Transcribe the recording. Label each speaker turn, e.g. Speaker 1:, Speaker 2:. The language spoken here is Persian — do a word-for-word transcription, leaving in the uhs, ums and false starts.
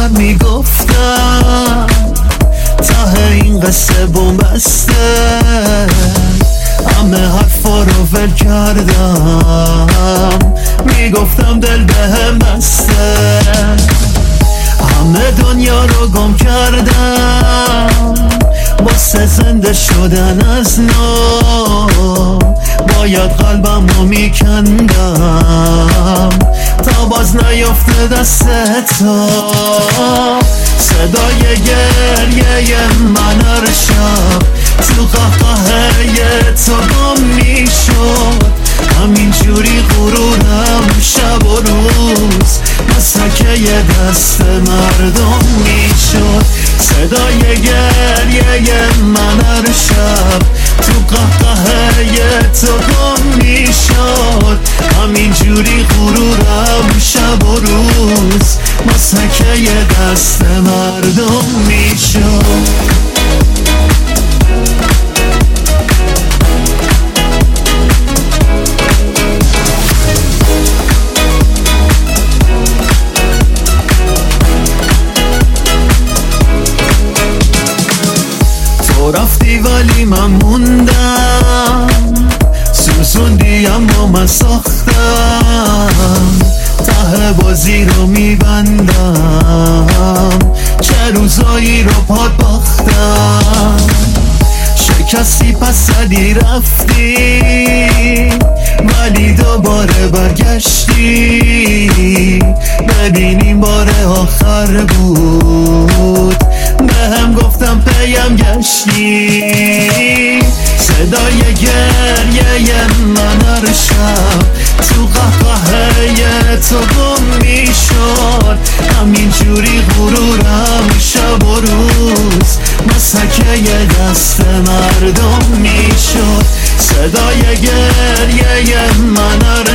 Speaker 1: من میگفتم ته این قصه بومبسته، همه حرفا رو ول کردم، میگفتم دل بهم بسته، همه دنیا رو گم کردم واسه زنده شدن از نو، باید قلبم رو میکندم تا باز نیفته دست تو. صدای گریه من هر شب تو قهقهه تو گم میشد، همین جوری غرورم شب و روز مسکه دست مردم میشد. صدای گریه من هر شب تو قهقهه تو گم میشد، همین جوری غرورم شب و روز مسکه دست مردم میشد. تو رفتی ولی من موندم، سوزوندی اما من ساختم، ته بازی رو میبندم، چه روزایی رو پاد باختم، شکستی پس زدی رفتی ولی دوباره برگشتی، ببینیم بار آخر بود بهم گفتم پیم گشتی. صدای گریه من هر شب تو قهقهه تو گم میشد، همین جوری غرورم شب و روز مسکه دست مردم میشد. صدای گریه من هر